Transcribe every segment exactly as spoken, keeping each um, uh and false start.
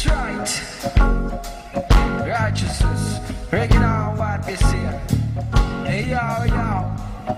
That's right. Righteousness, breaking down what we see. Hey yo, yo.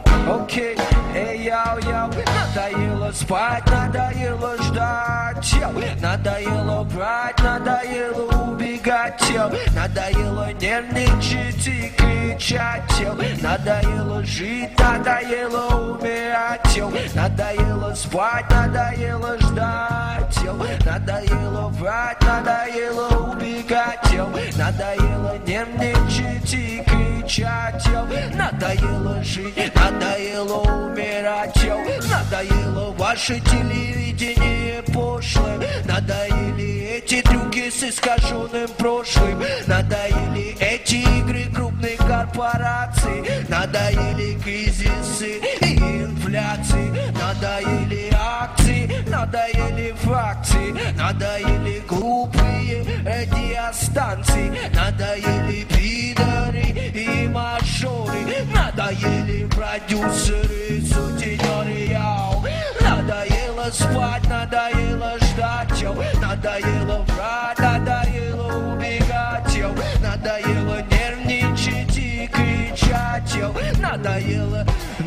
Окей, эй, яу, яу. Надоело спать, надоело ждать, йоу. Надоело брать, надоело убегать, йоу. Надоело нервничать и кричать, йоу. Надоело жить, надоело умирать, йоу. Надоело спать, надоело ждать, йоу. Надоело брать, надоело убегать, йоу. Надоело нервничать и кричать, йоу. Надоело жить, надоело умирать, йоу. Надоело ваше телевидение пошлое. Надоели эти трюки с искаженным прошлым. Надоели эти игры крупных корпораций. Надоели кризисы и инфляции. Надоели акции, надоели фракции. Надоели глупые радиостанции. Надоели пидоры и мажоры. Надоели продюсеры, сутенеры, яу. Надоело спать, надоело ждать, йоу. Надоело врать, надоело убегать, йоу. Надоело нервничать и кричать, йоу. Надоело,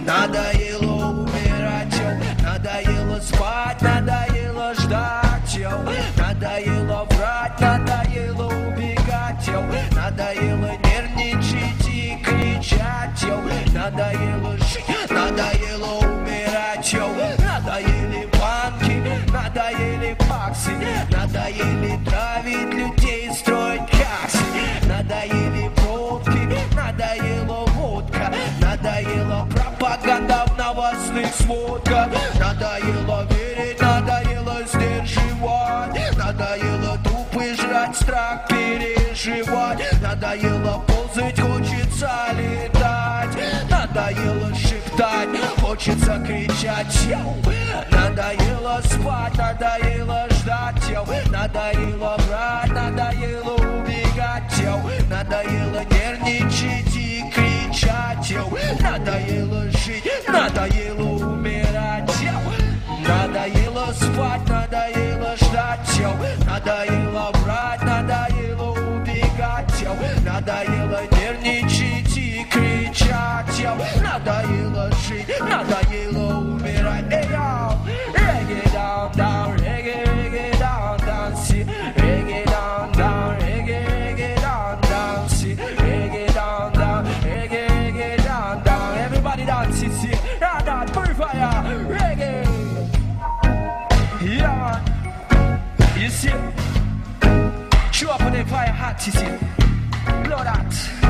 надоело умирать, йоу. Надоело спать, надоело ждать, йоу. Надоело врать, надоело убегать, йоу. Надоело нервничать и кричать, йоу. Надоело жить, надоело умирать, йоу. Надоели банки, надоели баксы. Надоели травить людей, строить кассы. Надоели пробки, надоела водка. Надоела пропаганда в новостных сводках. Надоело верить, надоело сдерживать. Надоело трупы жрать, страх переживать. Надоело ползать, хочется летать. Надоело шептать, хочется кричать, йоу. Надоело спать, надоело ждать, йоу. Надоело брать, надоело убегать, йоу. Надоело нервничать и кричать, йоу. Надоело жить, надоело умирать, йоу. Надоело спать, надоело ждать, йоу. Надоело брать, надоело убегать, йоу. Надоело нервничать и кричать, йоу. Надоело жить, надоело умирать, эй, йоу. Reggae down, down, reggae, reggae down, down, see. Reggae down, down, reggae, reggae down, down, see. Reggae down, down, reggae, reggae down, down. Everybody dance, see. Down, down, purifier, reggae. Yeah, you see. Show up on the fire hot, you see. Blow that.